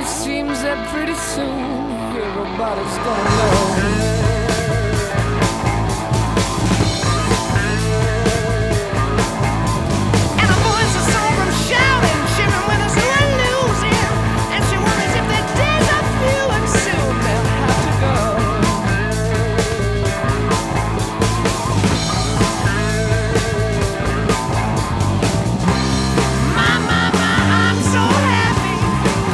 it seems that pretty soon everybody's gonna know.